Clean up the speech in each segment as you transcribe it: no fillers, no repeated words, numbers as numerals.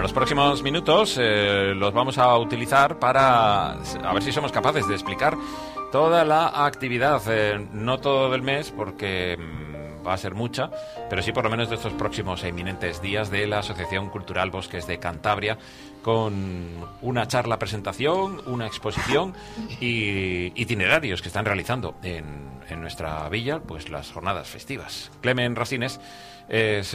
los próximos minutos los vamos a utilizar para a ver si somos capaces de explicar toda la actividad, no todo el mes porque va a ser mucha, pero sí por lo menos de estos próximos eminentes días de la Asociación Cultural Bosques de Cantabria, con una charla presentación, una exposición y itinerarios que están realizando en nuestra villa, pues las jornadas festivas. Clemen Rasines es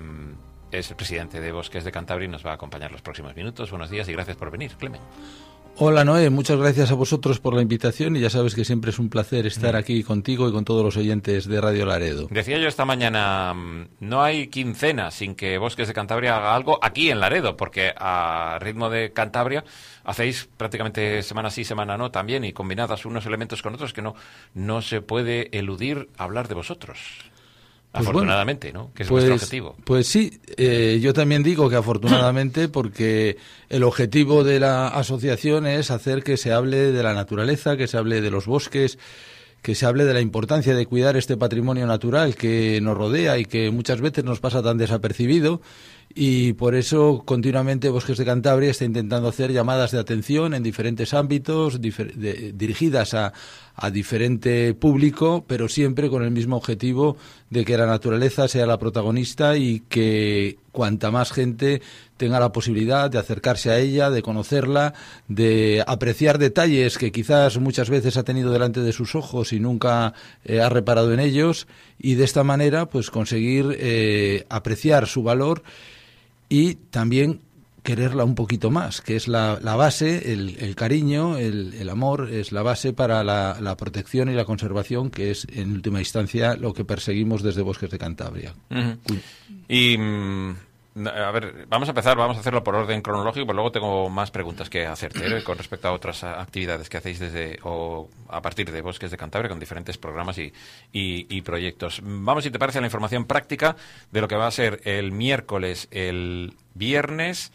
el presidente de Bosques de Cantabria y nos va a acompañar los próximos minutos. Buenos días y gracias por venir, Clemen. Hola Noé, muchas gracias a vosotros por la invitación y ya sabes que siempre es un placer estar aquí contigo y con todos los oyentes de Radio Laredo. Decía yo esta mañana, no hay quincena sin que Bosques de Cantabria haga algo aquí en Laredo, porque a ritmo de Cantabria hacéis prácticamente semana sí, semana no también, y combinadas unos elementos con otros que no se puede eludir hablar de vosotros. Pues afortunadamente, bueno, ¿no? Que es vuestro objetivo. Pues sí, yo también digo que afortunadamente porque el objetivo de la asociación es hacer que se hable de la naturaleza, que se hable de los bosques, que se hable de la importancia de cuidar este patrimonio natural que nos rodea y que muchas veces nos pasa tan desapercibido. Y por eso continuamente Bosques de Cantabria está intentando hacer llamadas de atención en diferentes ámbitos, dirigidas a diferente público, pero siempre con el mismo objetivo de que la naturaleza sea la protagonista y que cuanta más gente tenga la posibilidad de acercarse a ella, de conocerla, de apreciar detalles que quizás muchas veces ha tenido delante de sus ojos y nunca ha reparado en ellos, y de esta manera pues conseguir apreciar su valor y también quererla un poquito más, que es la base, el cariño, el amor, es la base para la protección y la conservación, que es en última instancia lo que perseguimos desde Bosques de Cantabria. Uh-huh. Y a ver, vamos a hacerlo por orden cronológico, pero luego tengo más preguntas que hacerte con respecto a otras actividades que hacéis a partir de Bosques de Cantabria con diferentes programas y proyectos. Vamos, si te parece, a la información práctica de lo que va a ser el miércoles, el viernes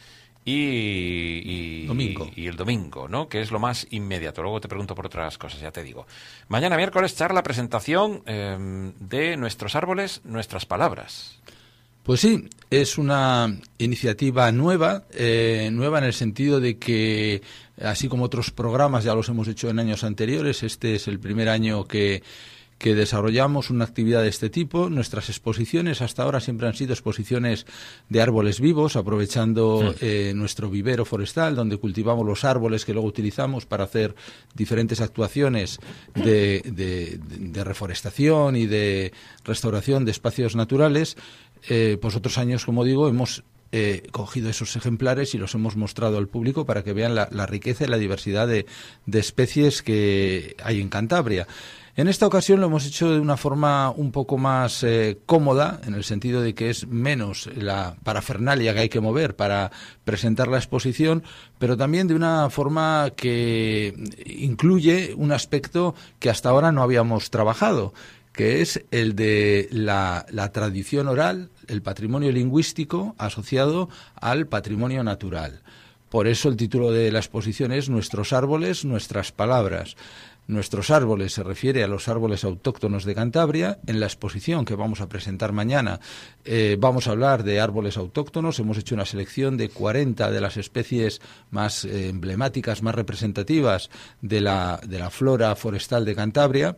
y el domingo, ¿no? Que es lo más inmediato. Luego te pregunto por otras cosas, ya te digo. Mañana miércoles, charla, presentación de Nuestros árboles, nuestras palabras. Pues sí, es una iniciativa nueva en el sentido de que, así como otros programas ya los hemos hecho en años anteriores, este es el primer año que desarrollamos una actividad de este tipo. Nuestras exposiciones hasta ahora siempre han sido exposiciones de árboles vivos, aprovechando nuestro vivero forestal, donde cultivamos los árboles que luego utilizamos para hacer diferentes actuaciones de reforestación y de restauración de espacios naturales. Pues otros años, como digo, hemos cogido esos ejemplares y los hemos mostrado al público para que vean la riqueza y la diversidad de especies que hay en Cantabria. En esta ocasión lo hemos hecho de una forma un poco más cómoda, en el sentido de que es menos la parafernalia que hay que mover para presentar la exposición, pero también de una forma que incluye un aspecto que hasta ahora no habíamos trabajado, que es el de la tradición oral, el patrimonio lingüístico asociado al patrimonio natural. Por eso el título de la exposición es Nuestros árboles, nuestras palabras. Nuestros árboles se refiere a los árboles autóctonos de Cantabria. En la exposición que vamos a presentar mañana vamos a hablar de árboles autóctonos. Hemos hecho una selección de 40 de las especies más emblemáticas, más representativas de la flora forestal de Cantabria.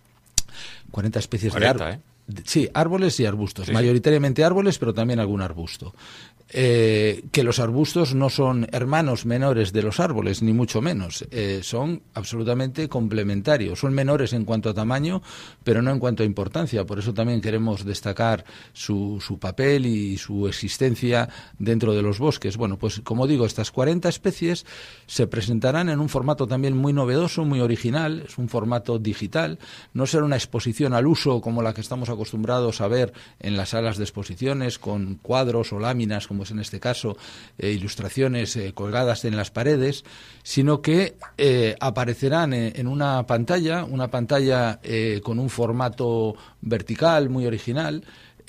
40 especies 40, de árboles. Sí, árboles y arbustos. Sí, mayoritariamente árboles, pero también algún arbusto. Que los arbustos no son hermanos menores de los árboles, ni mucho menos. Son absolutamente complementarios. Son menores en cuanto a tamaño, pero no en cuanto a importancia. Por eso también queremos destacar su papel y su existencia dentro de los bosques. Bueno, pues como digo, estas 40 especies se presentarán en un formato también muy novedoso, muy original. Es un formato digital. No será una exposición al uso como la que estamos acostumbrados a ver en las salas de exposiciones, con cuadros o láminas, como es en este caso, ilustraciones colgadas en las paredes, sino que aparecerán en una pantalla con un formato vertical muy original,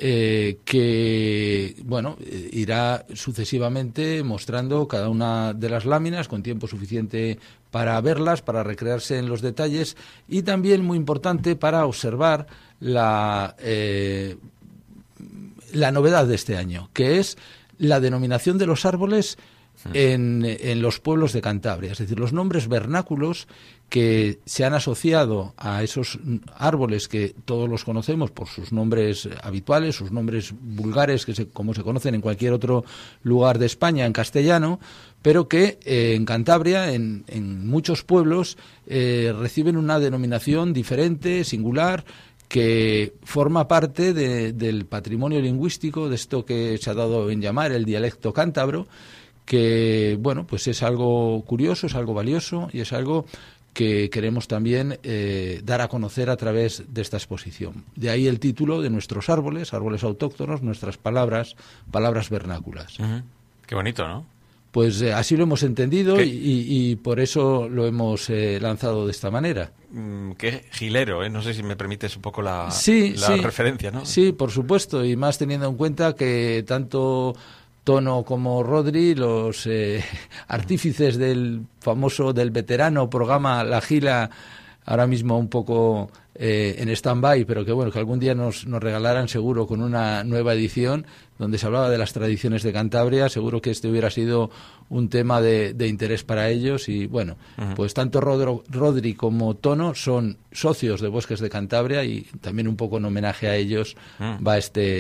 que irá sucesivamente mostrando cada una de las láminas con tiempo suficiente para verlas, para recrearse en los detalles y también, muy importante, para observar la novedad de este año, que es la denominación de los árboles en los pueblos de Cantabria. Es decir, los nombres vernáculos que se han asociado a esos árboles que todos los conocemos por sus nombres habituales, sus nombres vulgares, como se conocen en cualquier otro lugar de España en castellano, pero que en Cantabria, en muchos pueblos, reciben una denominación diferente, singular, que forma parte del patrimonio lingüístico, de esto que se ha dado en llamar el dialecto cántabro, que, bueno, pues es algo curioso, es algo valioso y es algo que queremos también dar a conocer a través de esta exposición. De ahí el título de nuestros árboles autóctonos, nuestras palabras vernáculas. Uh-huh. Qué bonito, ¿no? Pues así lo hemos entendido y por eso lo hemos lanzado de esta manera. Qué gilero, ¿eh? No sé si me permites un poco la referencia, ¿no? Sí, por supuesto, y más teniendo en cuenta que tanto Tono como Rodri, los artífices del veterano programa La Gila, ahora mismo un poco en stand-by, pero que bueno, que algún día nos regalaran seguro con una nueva edición donde se hablaba de las tradiciones de Cantabria. Seguro que este hubiera sido un tema de interés para ellos y bueno, pues tanto Rodri como Tono son socios de Bosques de Cantabria y también un poco en homenaje a ellos va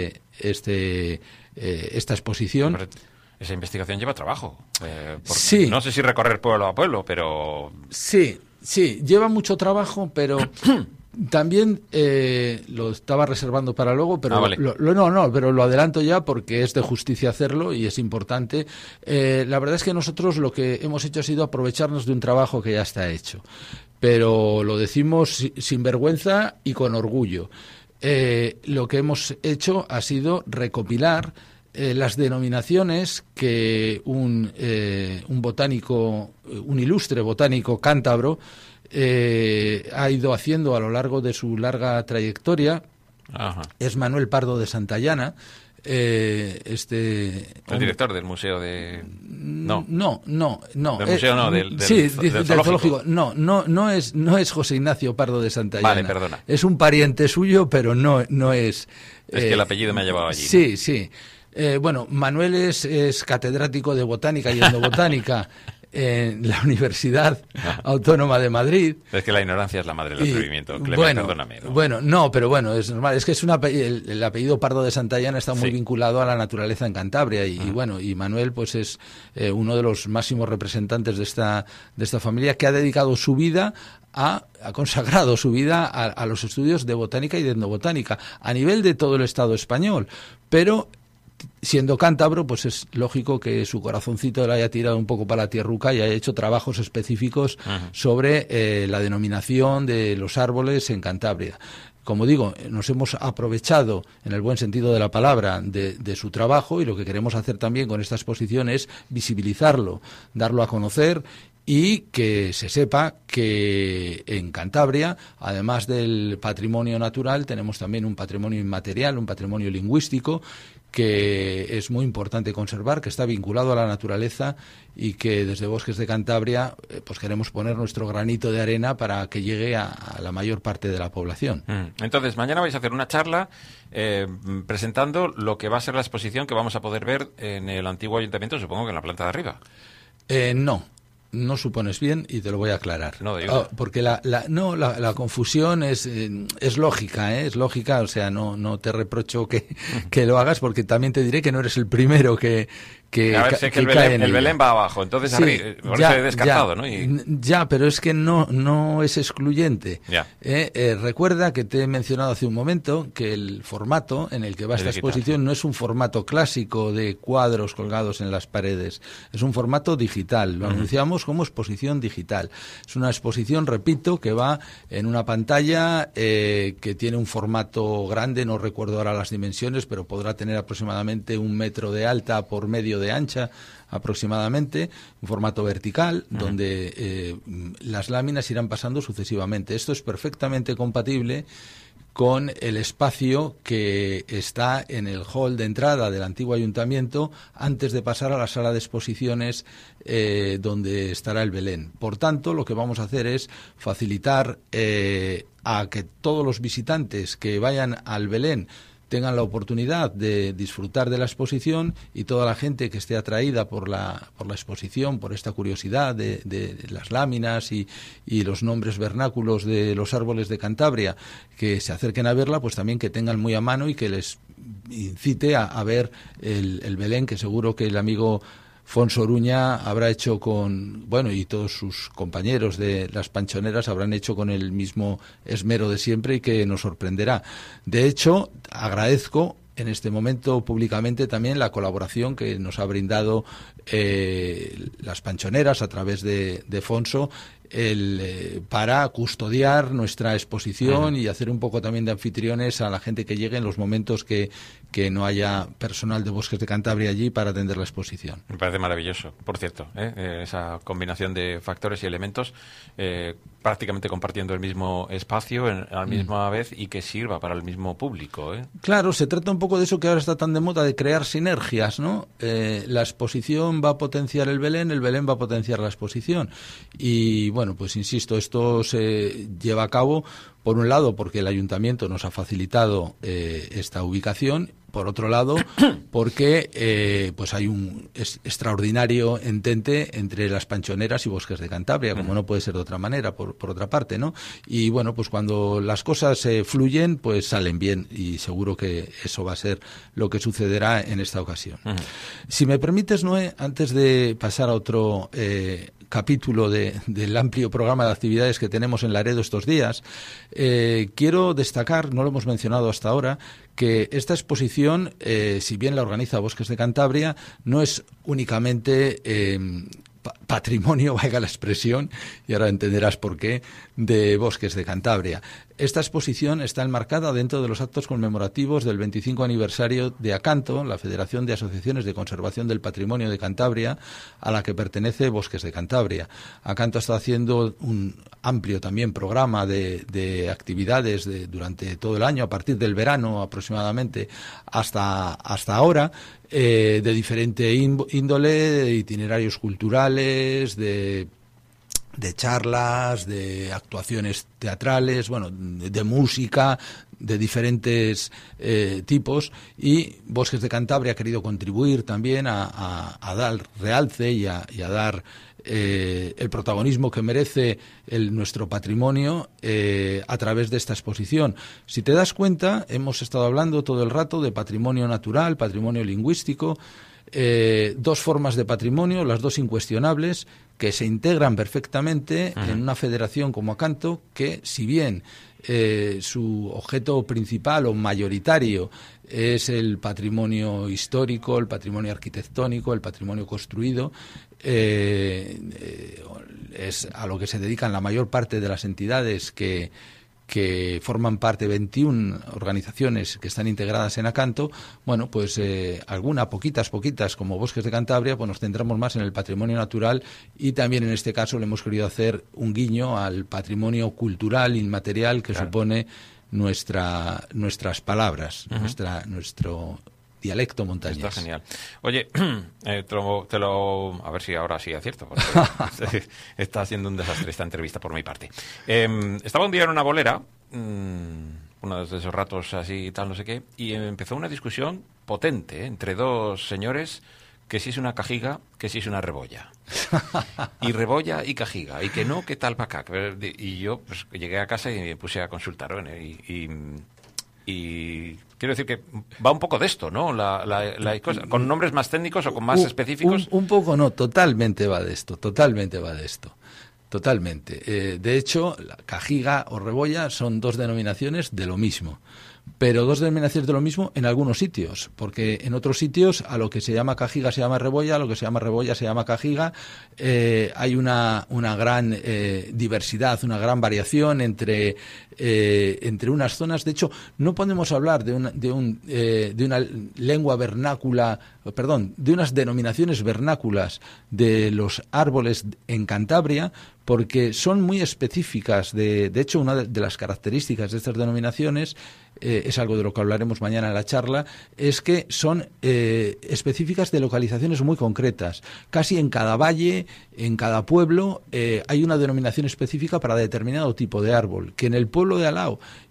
esta exposición. Esa investigación lleva trabajo. Sí. No sé si recorrer pueblo a pueblo, pero... Sí, lleva mucho trabajo, pero también lo estaba reservando para luego, pero vale. Pero lo adelanto ya porque es de justicia hacerlo y es importante. La verdad es que nosotros lo que hemos hecho ha sido aprovecharnos de un trabajo que ya está hecho, pero lo decimos sin vergüenza y con orgullo. Lo que hemos hecho ha sido recopilar las denominaciones que un ilustre botánico cántabro ha ido haciendo a lo largo de su larga trayectoria. Ajá. Es Manuel Pardo de Santayana. El director del museo de... No. Del museo no, del zoológico. No es José Ignacio Pardo de Santayana. Vale, perdona. Es un pariente suyo, pero no es... Es que el apellido me ha llevado allí. Sí, ¿no? Sí. Bueno, Manuel es catedrático de botánica y etnobotánica en la Universidad Autónoma de Madrid. Es que la ignorancia es la madre del atrevimiento. Clemente, perdóname. ¿No? Pero bueno, es normal. Es que el apellido Pardo de Santayana está muy vinculado a la naturaleza en Cantabria y bueno, y Manuel pues es uno de los máximos representantes de esta familia que ha dedicado su vida ha consagrado su vida a los estudios de botánica y de etnobotánica a nivel de todo el Estado español, pero siendo cántabro, pues es lógico que su corazoncito le haya tirado un poco para la tierruca y haya hecho trabajos específicos sobre la denominación de los árboles en Cantabria. Como digo, nos hemos aprovechado, en el buen sentido de la palabra, de su trabajo y lo que queremos hacer también con esta exposición es visibilizarlo, darlo a conocer y que se sepa que en Cantabria, además del patrimonio natural, tenemos también un patrimonio inmaterial, un patrimonio lingüístico que es muy importante conservar, que está vinculado a la naturaleza y que desde Bosques de Cantabria pues queremos poner nuestro granito de arena para que llegue a la mayor parte de la población. Entonces, mañana vais a hacer una charla presentando lo que va a ser la exposición que vamos a poder ver en el antiguo ayuntamiento, supongo que en la planta de arriba. No supones bien y te lo voy a aclarar. Porque la confusión es lógica, es lógica, o sea, no te reprocho que lo hagas porque también te diré que no eres el primero que a ver, sé que el Belén va abajo, entonces sí, por eso he descartado, ¿no? Ya, pero es que no es excluyente. Recuerda que te he mencionado hace un momento que el formato en el que va esta exposición no es un formato clásico de cuadros colgados en las paredes, es un formato digital, lo anunciamos como exposición digital. Es una exposición, repito, que va en una pantalla que tiene un formato grande, no recuerdo ahora las dimensiones, pero podrá tener aproximadamente 1 metro de alta por medio de ancha aproximadamente, un formato vertical donde las láminas irán pasando sucesivamente. Esto es perfectamente compatible con el espacio que está en el hall de entrada del antiguo ayuntamiento antes de pasar a la sala de exposiciones donde estará el Belén. Por tanto, lo que vamos a hacer es facilitar a que todos los visitantes que vayan al Belén tengan la oportunidad de disfrutar de la exposición, y toda la gente que esté atraída por la exposición, por esta curiosidad de las láminas y los nombres vernáculos de los árboles de Cantabria, que se acerquen a verla, pues también que tengan muy a mano y que les incite a ver el Belén, que seguro que el amigo Fonso Oruña habrá hecho y todos sus compañeros de las Panchoneras habrán hecho con el mismo esmero de siempre, y que nos sorprenderá. De hecho, agradezco en este momento públicamente también la colaboración que nos ha brindado las Panchoneras a través de Fonso, para custodiar nuestra exposición y hacer un poco también de anfitriones a la gente que llegue en los momentos que no haya personal de Bosques de Cantabria allí para atender la exposición. Me parece maravilloso, por cierto, esa combinación de factores y elementos, prácticamente compartiendo el mismo espacio a la misma vez, y que sirva para el mismo público. Claro, se trata un poco de eso que ahora está tan de moda, de crear sinergias, ¿no? La exposición va a potenciar el Belén va a potenciar la exposición. Y bueno, pues insisto, esto se lleva a cabo, por un lado, porque el Ayuntamiento nos ha facilitado esta ubicación. Por otro lado, porque pues hay un extraordinario entente entre las Panchoneras y Bosques de Cantabria, como no puede ser de otra manera, por otra parte, ¿no? Y bueno, pues cuando las cosas fluyen, pues salen bien, y seguro que eso va a ser lo que sucederá en esta ocasión. Si me permites, Noé, antes de pasar a otro capítulo del amplio programa de actividades que tenemos en Laredo estos días, quiero destacar, no lo hemos mencionado hasta ahora, que esta exposición, si bien la organiza Bosques de Cantabria, no es únicamente patrimonio, valga la expresión, y ahora entenderás por qué, de Bosques de Cantabria. Esta exposición está enmarcada dentro de los actos conmemorativos del 25 aniversario de Acanto, la Federación de Asociaciones de Conservación del Patrimonio de Cantabria, a la que pertenece Bosques de Cantabria. Acanto está haciendo un amplio también programa de actividades durante todo el año, a partir del verano aproximadamente hasta ahora, de diferente índole, de itinerarios culturales, de charlas, de actuaciones teatrales, de música, de diferentes tipos, y Bosques de Cantabria ha querido contribuir también a dar realce y a dar el protagonismo que merece nuestro patrimonio a través de esta exposición. Si te das cuenta, hemos estado hablando todo el rato de patrimonio natural, patrimonio lingüístico, dos formas de patrimonio, las dos incuestionables, que se integran perfectamente en una federación como Acanto, que si bien su objeto principal o mayoritario es el patrimonio histórico, el patrimonio arquitectónico, el patrimonio construido, es a lo que se dedican la mayor parte de las entidades que forman parte, 21 organizaciones que están integradas en Acanto. Bueno, pues poquitas, como Bosques de Cantabria, pues nos centramos más en el patrimonio natural, y también en este caso le hemos querido hacer un guiño al patrimonio cultural inmaterial que supone nuestras palabras, nuestro dialecto montañés. Está genial. Oye, a ver si ahora sí acierto, porque está siendo un desastre esta entrevista por mi parte. Estaba un día en una bolera, uno de esos ratos así y tal, no sé qué, y empezó una discusión potente entre dos señores, que si es una cajiga, que si es una rebolla. Y rebolla y cajiga, y que no, que tal para acá. Y yo pues llegué a casa y me puse a consultar, y quiero decir que va un poco de esto, ¿no? La cosa, con nombres más técnicos o con más específicos. Un poco no, totalmente va de esto. Totalmente. De hecho, la cajiga o rebolla son dos denominaciones de lo mismo. Pero dos denominaciones de lo mismo en algunos sitios, porque en otros sitios a lo que se llama cajiga se llama rebolla, a lo que se llama rebolla se llama cajiga. Hay una gran diversidad, una gran variación entre unas zonas. De hecho, no podemos hablar de una lengua vernácula, de unas denominaciones vernáculas de los árboles en Cantabria, porque son muy específicas. De hecho, una de las características de estas denominaciones, es algo de lo que hablaremos mañana en la charla, es que son específicas de localizaciones muy concretas. Casi en cada valle, en cada pueblo, hay una denominación específica para determinado tipo de árbol, que en el pueblo de al lado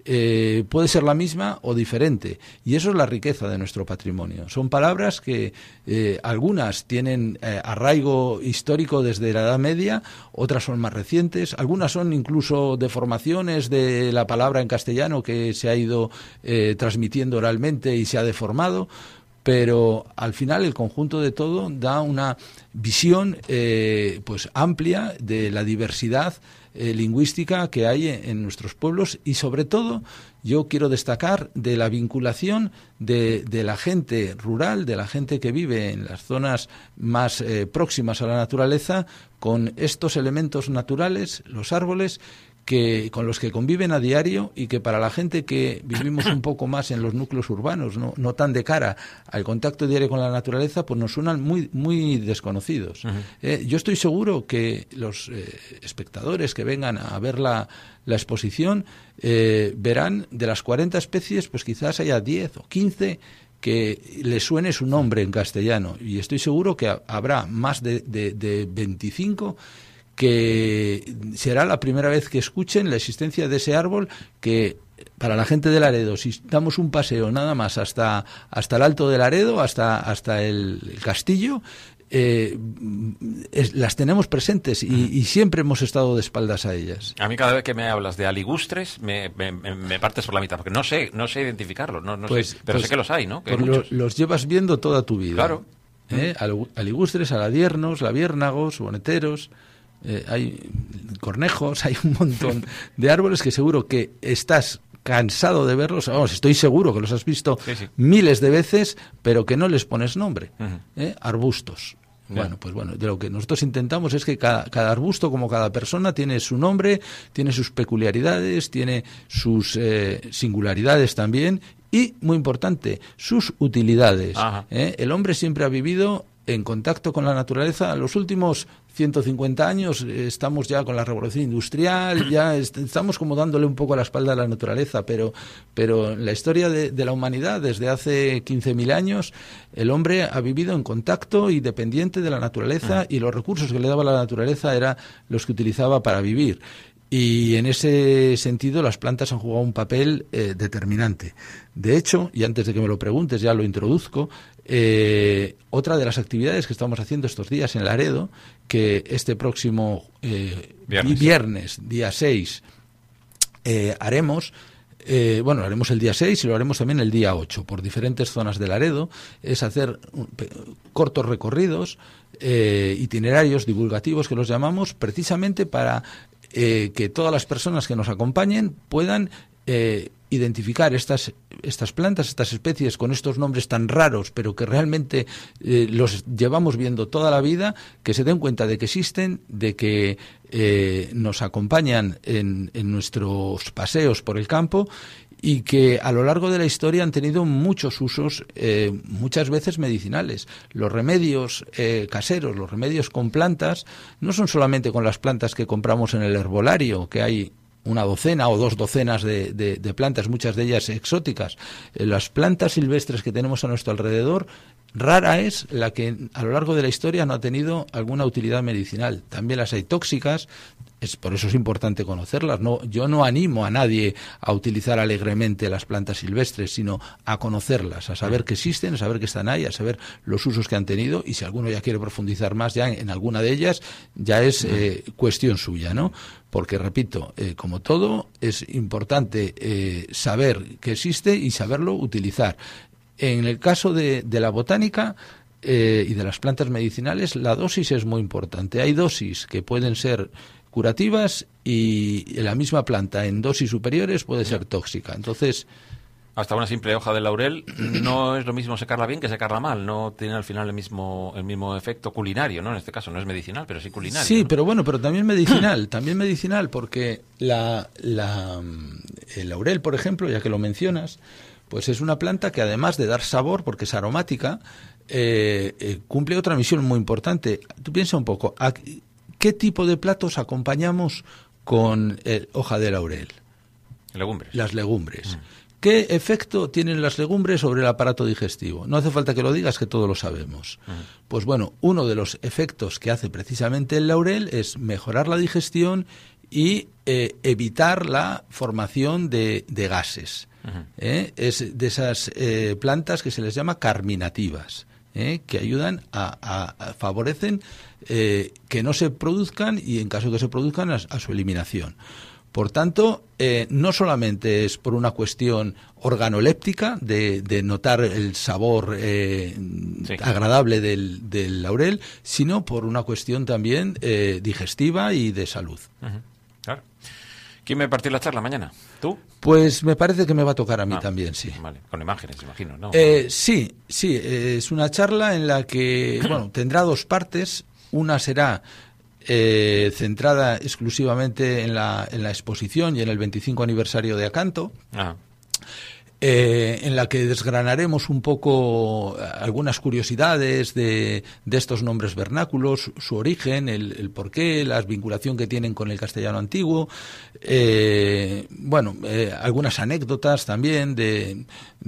puede ser la misma o diferente. Y eso es la riqueza de nuestro patrimonio. Son palabras que algunas tienen arraigo histórico desde la Edad Media, otras son más recientes, algunas son incluso deformaciones de la palabra en castellano que se ha ido transmitiendo oralmente y se ha deformado. Pero al final el conjunto de todo da una visión pues amplia de la diversidad lingüística que hay en nuestros pueblos, y sobre todo yo quiero destacar de la vinculación de la gente rural, de la gente que vive en las zonas más próximas a la naturaleza, con estos elementos naturales, los árboles, con los que conviven a diario, y que para la gente que vivimos un poco más en los núcleos urbanos, no tan de cara al contacto diario con la naturaleza, pues nos suenan muy, muy desconocidos. Yo estoy seguro que los espectadores que vengan a ver la exposición verán de las 40 especies, pues quizás haya 10 o 15 que les suene su nombre en castellano, y estoy seguro que habrá más de 25 que será la primera vez que escuchen la existencia de ese árbol, que para la gente de Laredo, si damos un paseo nada más hasta el Alto de Laredo, hasta el castillo, las tenemos presentes y siempre hemos estado de espaldas a ellas. A mí cada vez que me hablas de aligustres me partes por la mitad, porque no sé identificarlos, sé, pero sé que los hay, ¿no? Que pues los llevas viendo toda tu vida. Claro. Aligustres, aladiernos, labiérnagos, boneteros... hay cornejos, hay un montón de árboles que seguro que estás cansado de verlos. Vamos, estoy seguro que los has visto miles de veces, pero que no les pones nombre. Arbustos. Bueno, pues bueno, de lo que nosotros intentamos es que cada arbusto, como cada persona, tiene su nombre, tiene sus peculiaridades, tiene sus singularidades también, y, muy importante, sus utilidades. El hombre siempre ha vivido en contacto con la naturaleza. Los últimos 150 años estamos ya con la revolución industrial, ya estamos como dándole un poco la espalda a la naturaleza, pero la historia de la humanidad, desde hace 15.000 años, el hombre ha vivido en contacto y dependiente de la naturaleza, y los recursos que le daba la naturaleza eran los que utilizaba para vivir. Y en ese sentido las plantas han jugado un papel determinante. De hecho, y antes de que me lo preguntes ya lo introduzco, otra de las actividades que estamos haciendo estos días en Laredo, que este próximo viernes, día 6, haremos... lo haremos el día 6 y lo haremos también el día 8 por diferentes zonas de Laredo, es hacer cortos recorridos, itinerarios divulgativos que los llamamos, precisamente para que todas las personas que nos acompañen puedan identificar estas plantas, estas especies con estos nombres tan raros, pero que realmente los llevamos viendo toda la vida, que se den cuenta de que existen, de que nos acompañan en nuestros paseos por el campo, y que a lo largo de la historia han tenido muchos usos, muchas veces medicinales. Los remedios caseros, los remedios con plantas, no son solamente con las plantas que compramos en el herbolario, que hay una docena o 2 docenas de plantas, muchas de ellas exóticas. Las plantas silvestres que tenemos a nuestro alrededor, rara es la que a lo largo de la historia no ha tenido alguna utilidad medicinal. También las hay tóxicas. Por eso es importante conocerlas. Yo no animo a nadie a utilizar alegremente las plantas silvestres, sino a conocerlas, a saber que existen, a saber que están ahí, a saber los usos que han tenido, y si alguno ya quiere profundizar más ya en alguna de ellas, ya es cuestión suya, ¿no? Porque, repito, como todo, es importante saber que existe y saberlo utilizar. En el caso de la botánica y de las plantas medicinales, la dosis es muy importante. Hay dosis que pueden ser curativas y la misma planta en dosis superiores puede ser tóxica. Entonces, hasta una simple hoja de laurel no es lo mismo secarla bien que secarla mal. No tiene al final el mismo efecto culinario, ¿no? En este caso no es medicinal, pero sí culinario. Sí, ¿no? pero también medicinal, porque el laurel, por ejemplo, ya que lo mencionas, pues es una planta que, además de dar sabor, porque es aromática, cumple otra misión muy importante. Tú piensa un poco, ¿qué tipo de platos acompañamos con hoja de laurel? Legumbres. Las legumbres. ¿Qué efecto tienen las legumbres sobre el aparato digestivo? No hace falta que lo digas, que todos lo sabemos. Pues bueno, uno de los efectos que hace precisamente el laurel es mejorar la digestión y evitar la formación de gases. Es de esas plantas que se les llama carminativas, que ayudan favorecen que no se produzcan y, en caso de que se produzcan, a su eliminación. Por tanto, no solamente es por una cuestión organoléptica de notar el sabor agradable del laurel, sino por una cuestión también digestiva y de salud. Claro. ¿Quién me partió la charla mañana? ¿Tú? Pues me parece que me va a tocar a mí también, sí. Vale, con imágenes, imagino, ¿no? Sí, es una charla en la que, tendrá dos partes. Una será centrada exclusivamente en la exposición y en el 25 aniversario de Acanto, en la que desgranaremos un poco algunas curiosidades de estos nombres vernáculos, su origen, el porqué, la vinculación que tienen con el castellano antiguo, algunas anécdotas también de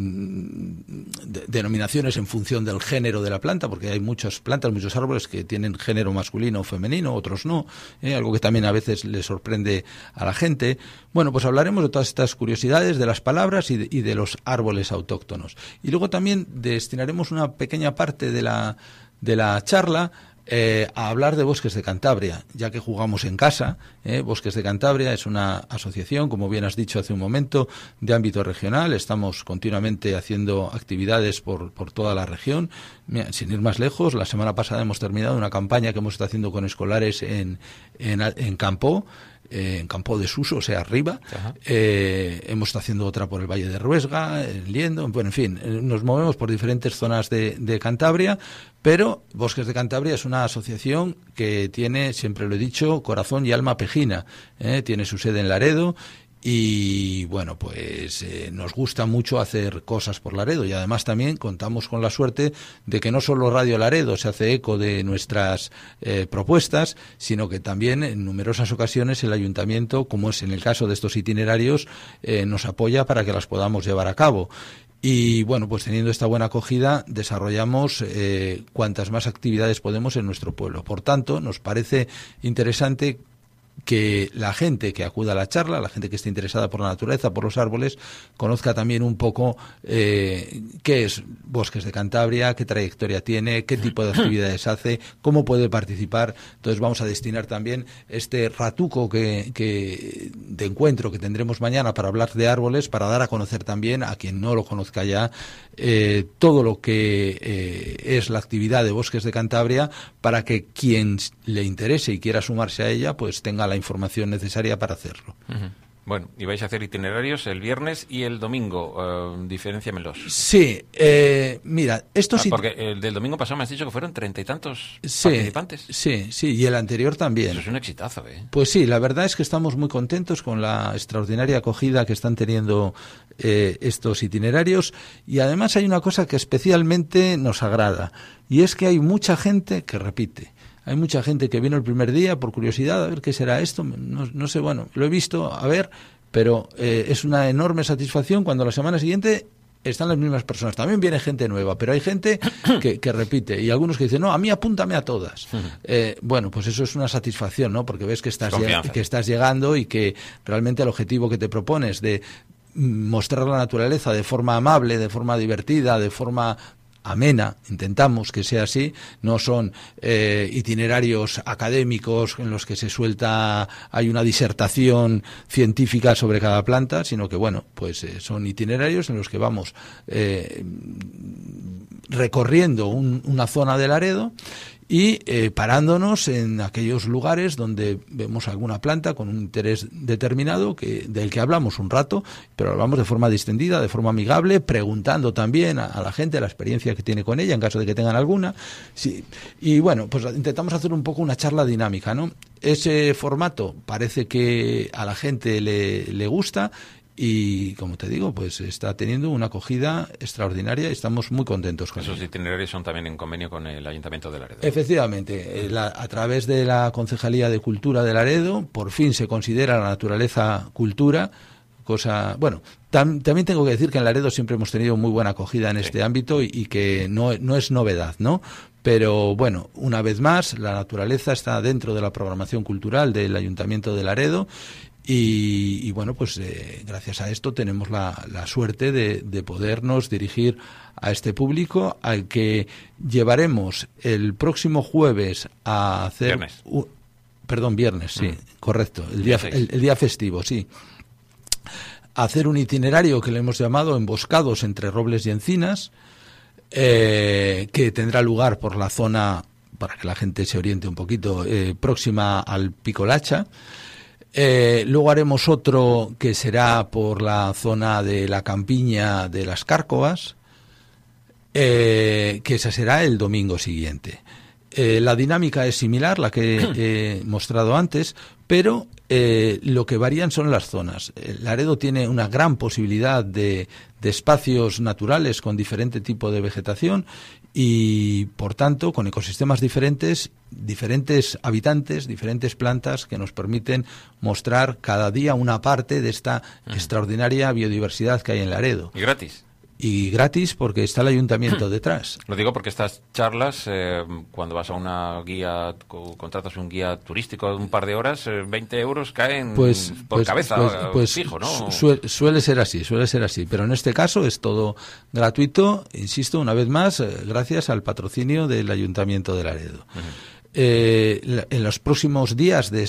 denominaciones en función del género de la planta, porque hay muchas plantas, muchos árboles que tienen género masculino o femenino, otros no, algo que también a veces le sorprende a la gente. Bueno, pues hablaremos de todas estas curiosidades, de las palabras y de los árboles autóctonos. Y luego también destinaremos una pequeña parte de la charla a hablar de Bosques de Cantabria, ya que jugamos en casa. Bosques de Cantabria es una asociación, como bien has dicho hace un momento, de ámbito regional. Estamos continuamente haciendo actividades por toda la región. Mira, sin ir más lejos, la semana pasada hemos terminado una campaña que hemos estado haciendo con escolares en Campo de Suso, o sea, arriba. Hemos estado haciendo otra por el Valle de Ruesga, en Liendo, en fin, nos movemos por diferentes zonas de Cantabria, pero Bosques de Cantabria es una asociación que tiene, siempre lo he dicho, corazón y alma pejina. Tiene su sede en Laredo. Y bueno, pues nos gusta mucho hacer cosas por Laredo, y además también contamos con la suerte de que no solo Radio Laredo se hace eco de nuestras propuestas, sino que también en numerosas ocasiones el ayuntamiento, como es en el caso de estos itinerarios, nos apoya para que las podamos llevar a cabo. Y bueno, pues teniendo esta buena acogida, desarrollamos cuantas más actividades podemos en nuestro pueblo. Por tanto, nos parece interesante que la gente que acuda a la charla, la gente que esté interesada por la naturaleza, por los árboles, conozca también un poco qué es Bosques de Cantabria, qué trayectoria tiene, qué tipo de actividades hace, cómo puede participar. Entonces vamos a destinar también este ratuco de encuentro que tendremos mañana para hablar de árboles, para dar a conocer también a quien no lo conozca ya todo lo que es la actividad de Bosques de Cantabria, para que quien le interese y quiera sumarse a ella pues tenga la información necesaria para hacerlo. Bueno, y vais a hacer itinerarios el viernes y el domingo, diferénciamelos. Sí, mira, esto sí. Porque el del domingo pasado me has dicho que fueron 30 y tantos participantes. Sí, y el anterior también. Eso es un exitazo, Pues sí, la verdad es que estamos muy contentos con la extraordinaria acogida que están teniendo estos itinerarios, y además hay una cosa que especialmente nos agrada, y es que hay mucha gente que repite. Hay mucha gente que vino el primer día por curiosidad, a ver qué será esto, no sé, bueno, lo he visto, a ver, pero es una enorme satisfacción cuando la semana siguiente están las mismas personas. También viene gente nueva, pero hay gente que repite, y algunos que dicen, no, a mí apúntame a todas. Bueno, pues eso es una satisfacción, ¿no? Porque ves que estás llegando y que realmente el objetivo que te propones de mostrar la naturaleza de forma amable, de forma divertida, de forma amena, intentamos que sea así, no son itinerarios académicos en los que hay una disertación científica sobre cada planta, sino que bueno, pues son itinerarios en los que vamos recorriendo una zona de Laredo y parándonos en aquellos lugares donde vemos alguna planta con un interés determinado del que hablamos un rato, pero hablamos de forma distendida, de forma amigable, preguntando también a la gente la experiencia que tiene con ella en caso de que tengan alguna. Sí. Y bueno, pues intentamos hacer un poco una charla dinámica, ¿no? Ese formato parece que a la gente le gusta. Y, como te digo, pues está teniendo una acogida extraordinaria y estamos muy contentos con Esos itinerarios son también en convenio con el Ayuntamiento de Laredo. Efectivamente, a través de la Concejalía de Cultura de Laredo, por fin se considera la naturaleza cultura, cosa... Bueno, también tengo que decir que en Laredo siempre hemos tenido muy buena acogida en este ámbito y que no es novedad, ¿no? Pero bueno, una vez más, la naturaleza está dentro de la programación cultural del Ayuntamiento de Laredo y bueno, pues gracias a esto tenemos la suerte de podernos dirigir a este público al que llevaremos el próximo jueves a hacer... Viernes, sí, correcto, el día festivo, sí. A hacer un itinerario que le hemos llamado Emboscados entre Robles y Encinas, que tendrá lugar por la zona, para que la gente se oriente un poquito, próxima al Pico Lacha. Luego haremos otro que será por la zona de la campiña de las Cárcovas, que esa será el domingo siguiente. La dinámica es similar, la que he mostrado antes, pero lo que varían son las zonas. Laredo tiene una gran posibilidad de espacios naturales con diferente tipo de vegetación y, por tanto, con ecosistemas diferentes habitantes, diferentes plantas que nos permiten mostrar cada día una parte de esta extraordinaria biodiversidad que hay en Laredo. ¿Y gratis? Y gratis porque está el ayuntamiento detrás. Lo digo porque estas charlas, cuando vas a una guía, contratas un guía turístico de un par de horas, 20 euros caen por cabeza, fijo, ¿no? Suele ser así, pero en este caso es todo gratuito, insisto, una vez más, gracias al patrocinio del Ayuntamiento de Laredo. En los próximos días de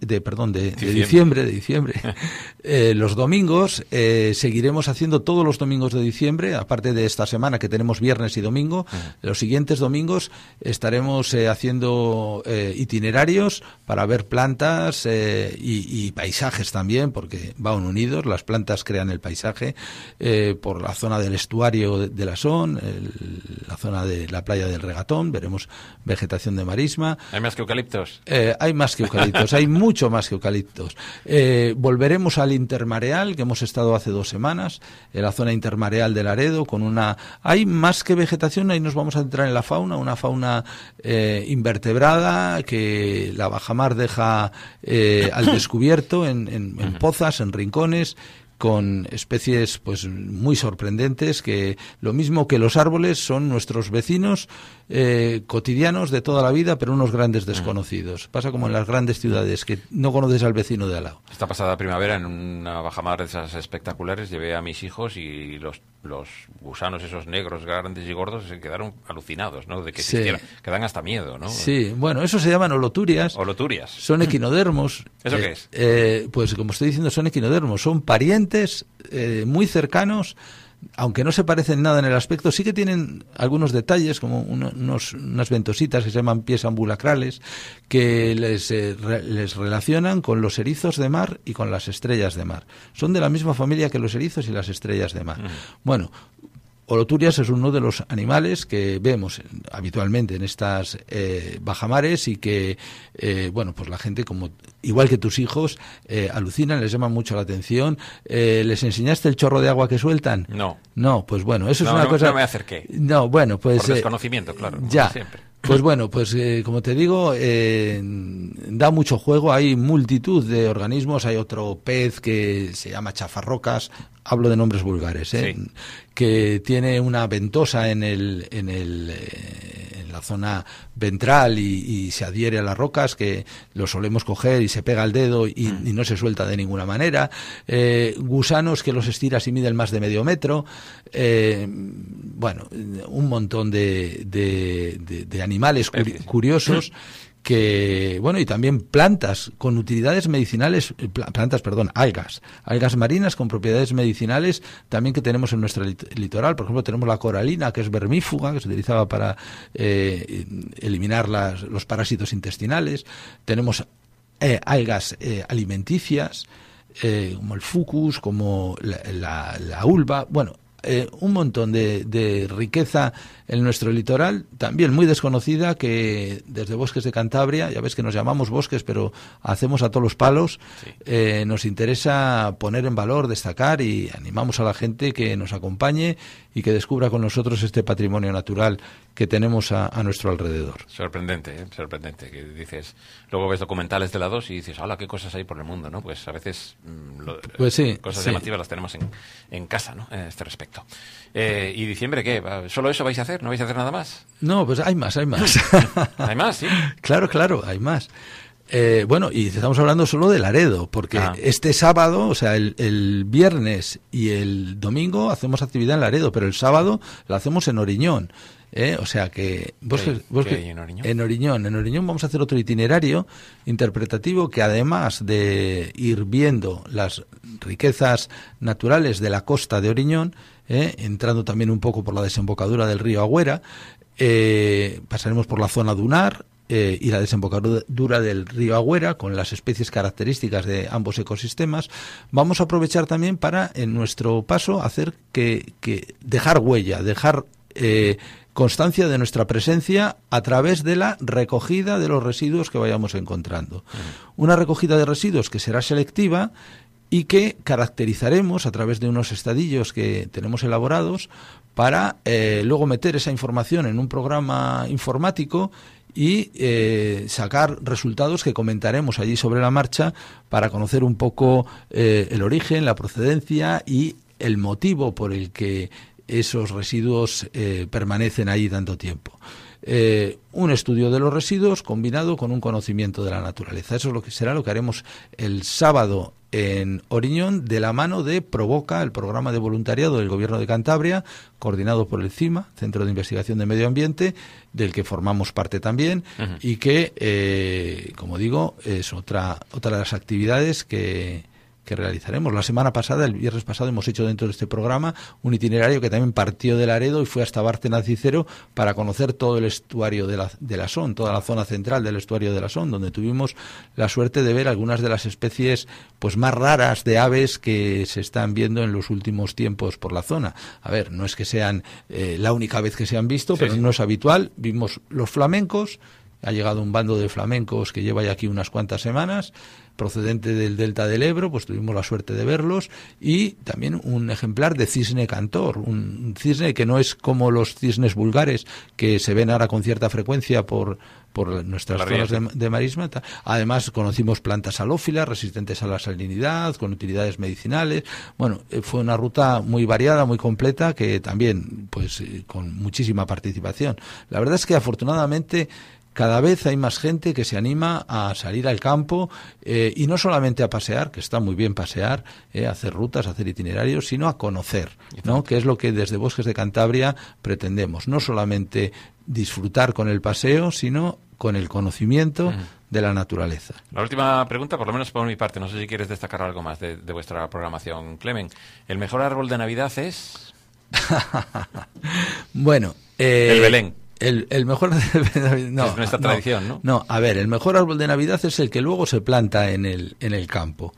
diciembre, los domingos, seguiremos haciendo todos los domingos de diciembre, aparte de esta semana que tenemos viernes y domingo. Los siguientes domingos estaremos haciendo itinerarios para ver plantas y paisajes también, porque van unidos, las plantas crean el paisaje, por la zona del estuario de la Son, la zona de la playa del Regatón, veremos vegetación de marisma. ¿Hay más que eucaliptos? Hay más que eucaliptos, hay mucho más que eucaliptos. Volveremos al intermareal, que hemos estado hace 2 semanas, en la zona intermareal de Laredo, con una... Hay más que vegetación, ahí nos vamos a entrar en la fauna, una fauna invertebrada que la bajamar deja al descubierto en pozas, en rincones, con especies pues muy sorprendentes, que lo mismo que los árboles son nuestros vecinos cotidianos de toda la vida, pero unos grandes desconocidos. Pasa como en las grandes ciudades, que no conoces al vecino de al lado. Esta pasada primavera, en una bajamar de esas espectaculares, llevé a mis hijos y los gusanos esos negros, grandes y gordos, se quedaron alucinados, ¿no? De que existiera, que dan hasta miedo, ¿no? Sí, bueno, eso se llaman holoturias. Holoturias. Son equinodermos. ¿Eso qué es? Pues como estoy diciendo, son equinodermos, son parientes muy cercanos, aunque no se parecen nada en el aspecto, sí que tienen algunos detalles, como unas ventositas que se llaman pies ambulacrales, que les relacionan con los erizos de mar y con las estrellas de mar. Son de la misma familia que los erizos y las estrellas de mar. Bueno, holoturias es uno de los animales que vemos habitualmente en estas bajamares y que, bueno, pues la gente, como igual que tus hijos, alucinan, les llama mucho la atención. ¿Les enseñaste el chorro de agua que sueltan? No. No, pues bueno, eso es una cosa... No me acerqué. No, bueno, pues... Por desconocimiento, claro. Ya. Siempre. Pues bueno, pues como te digo, da mucho juego, hay multitud de organismos, hay otro pez que se llama chafarrocas, hablo de nombres vulgares, sí, que tiene una ventosa en la zona ventral y se adhiere a las rocas, que lo solemos coger y se pega al dedo y no se suelta de ninguna manera. Gusanos que los estiras y miden más de medio metro. Bueno, un montón de animales curiosos que, bueno, y también plantas con utilidades medicinales, algas marinas con propiedades medicinales también que tenemos en nuestro litoral. Por ejemplo, tenemos la coralina, que es vermífuga, que se utilizaba para eliminar los parásitos intestinales. Tenemos algas alimenticias, como el fucus, como la ulva. Bueno, un montón de riqueza en nuestro litoral, también muy desconocida, que desde Bosques de Cantabria, ya ves que nos llamamos bosques, pero hacemos a todos los palos, sí. Nos interesa poner en valor, destacar, y animamos a la gente que nos acompañe y que descubra con nosotros este patrimonio natural que tenemos a nuestro alrededor. Sorprendente, sorprendente, que dices, luego ves documentales de la 2 y dices, ¡hala, qué cosas hay por el mundo!, ¿no? Pues a veces pues sí, cosas sí. llamativas las tenemos en casa, ¿no?, en este respecto. ¿Y diciembre qué? ¿Solo eso vais a hacer? ¿No vais a hacer nada más? No, pues hay más. ¿Hay más, sí? Claro, hay más. Bueno, y estamos hablando solo de Laredo, porque este sábado, o sea, el viernes y el domingo hacemos actividad en Laredo, pero el sábado la hacemos en Oriñón. O sea que ¿Qué hay en Oriñón? En Oriñón vamos a hacer otro itinerario interpretativo que, además de ir viendo las riquezas naturales de la costa de Oriñón, entrando también un poco por la desembocadura del río Agüera, pasaremos por la zona dunar y la desembocadura del río Agüera, con las especies características de ambos ecosistemas. Vamos a aprovechar también para, en nuestro paso, hacer que dejar huella, dejar constancia de nuestra presencia a través de la recogida de los residuos que vayamos encontrando. Una recogida de residuos que será selectiva y que caracterizaremos a través de unos estadillos que tenemos elaborados para luego meter esa información en un programa informático y sacar resultados que comentaremos allí sobre la marcha, para conocer un poco el origen, la procedencia y el motivo por el que esos residuos permanecen ahí tanto tiempo. Un estudio de los residuos combinado con un conocimiento de la naturaleza. Eso es lo que será lo que haremos el sábado en Oriñón, de la mano de Provoca, el programa de voluntariado del Gobierno de Cantabria, coordinado por el CIMA, Centro de Investigación de Medio Ambiente, del que formamos parte también, y que, como digo, es otra de las actividades que realizaremos. La semana pasada, el viernes pasado, hemos hecho dentro de este programa un itinerario que también partió de Laredo y fue hasta Bárcena-Cícero para conocer todo el estuario de la Son, toda la zona central del estuario de la Son, donde tuvimos la suerte de ver algunas de las especies pues más raras de aves que se están viendo en los últimos tiempos por la zona. A ver, no es que sean la única vez que se han visto, pero no es habitual. Vimos los flamencos. Ha llegado un bando de flamencos que lleva ya aquí unas cuantas semanas, procedente del delta del Ebro, pues tuvimos la suerte de verlos, y también un ejemplar de cisne cantor, un cisne que no es como los cisnes vulgares que se ven ahora con cierta frecuencia por nuestras zonas de marisma. Además conocimos plantas halófilas resistentes a la salinidad, con utilidades medicinales. Bueno, fue una ruta muy variada, muy completa, que también pues con muchísima participación. La verdad es que afortunadamente cada vez hay más gente que se anima a salir al campo, y no solamente a pasear, que está muy bien pasear, hacer rutas, hacer itinerarios, sino a conocer, ¿no? Que es lo que desde Bosques de Cantabria pretendemos. No solamente disfrutar con el paseo, sino con el conocimiento de la naturaleza. La última pregunta, por lo menos por mi parte, no sé si quieres destacar algo más de vuestra programación, Clemen. ¿El mejor árbol de Navidad es? Bueno, el Belén. El mejor no, es nuestra tradición, ¿no? No, a ver, el mejor árbol de Navidad es el que luego se planta en el campo.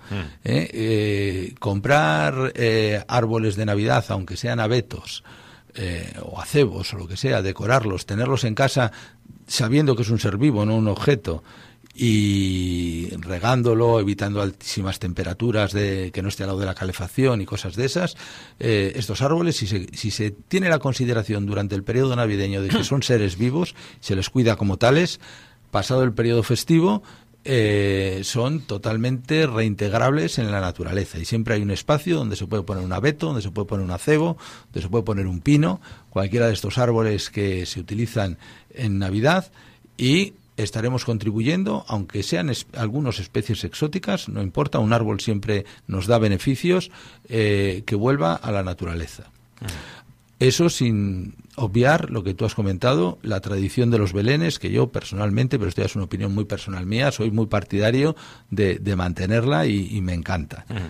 Comprar árboles de Navidad, aunque sean abetos o acebos o lo que sea, decorarlos, tenerlos en casa sabiendo que es un ser vivo, no un objeto, y regándolo, evitando altísimas temperaturas, que no esté al lado de la calefacción y cosas de esas. Estos árboles, si se tiene la consideración durante el periodo navideño de que son seres vivos, se les cuida como tales, pasado el periodo festivo, son totalmente reintegrables en la naturaleza, y siempre hay un espacio donde se puede poner un abeto, donde se puede poner un acebo, donde se puede poner un pino, cualquiera de estos árboles que se utilizan en Navidad, y estaremos contribuyendo, aunque sean algunas especies exóticas, no importa, un árbol siempre nos da beneficios, que vuelva a la naturaleza. Eso sin obviar lo que tú has comentado, la tradición de los belenes, que yo personalmente, pero esto ya es una opinión muy personal mía, soy muy partidario de mantenerla y me encanta.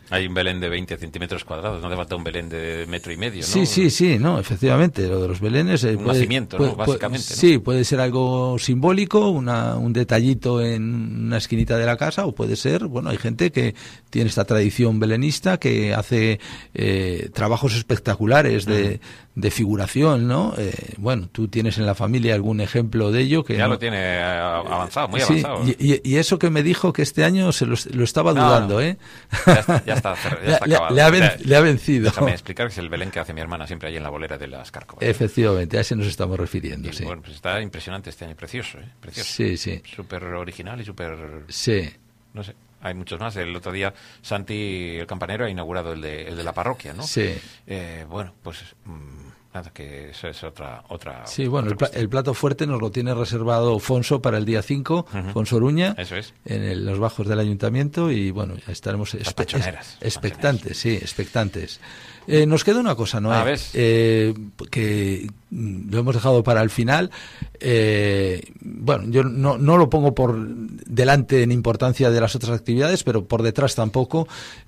Hay un Belén de 20 centímetros cuadrados, no hace falta un Belén de 1,5 metros, Sí, ¿no? sí, no, efectivamente, lo de los belenes... un nacimiento, ¿no? Básicamente, ¿no? Sí, puede ser algo simbólico, un detallito en una esquinita de la casa, o puede ser, bueno, hay gente que tiene esta tradición belenista que hace trabajos espectaculares de figuración, ¿no? Bueno, tú tienes en la familia algún ejemplo de ello que... Ya no... lo tiene avanzado, muy sí, avanzado. Y eso que me dijo que este año lo estaba dudando, no. ¿eh? Ya está acabado. Le ha vencido. Déjame explicar que es el Belén que hace mi hermana siempre ahí en la bolera de las Cárcovas. Efectivamente, a ese nos estamos refiriendo, sí. Bueno, pues está impresionante este año, precioso, ¿eh? Precioso. Sí. Súper original y súper... Sí. No sé, hay muchos más. El otro día Santi, el campanero, ha inaugurado el de la parroquia, ¿no? Sí. Bueno, pues... nada, que eso es otra sí, bueno, otra el plato fuerte nos lo tiene reservado Fonso para el día 5, Fonso Oruña, eso es. En los bajos del ayuntamiento, y bueno, ya estaremos expectantes, sí, expectantes. Nos queda una cosa, Noé, que lo hemos dejado para el final. Bueno, yo no lo pongo por delante en importancia de las otras actividades, pero por detrás tampoco.